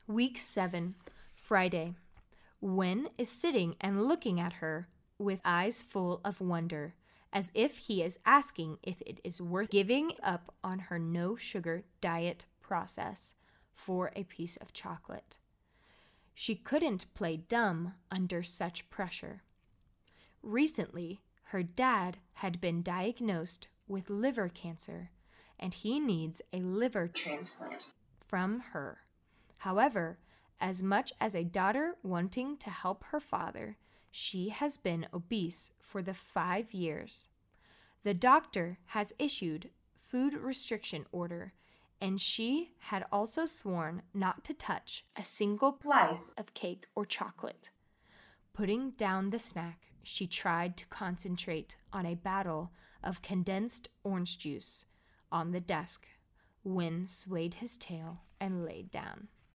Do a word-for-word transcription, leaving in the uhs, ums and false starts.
Week seven, Friday. Wen is sitting and looking at her with eyes full of wonder, as if he is asking if it is worth giving up on her no-sugar diet process for a piece of chocolate. She couldn't play dumb under such pressure. Recently, her dad had been diagnosed with liver cancer, and he needs a liver transplant from her. However, as much as a daughter wanting to help her father, she has been obese for the five years. The doctor has issued food restriction order, and she had also sworn not to touch a single slice of cake or chocolate. Putting down the snack, she tried to concentrate on a bottle of condensed orange juice on the desk. Wen swayed his tail and laid down.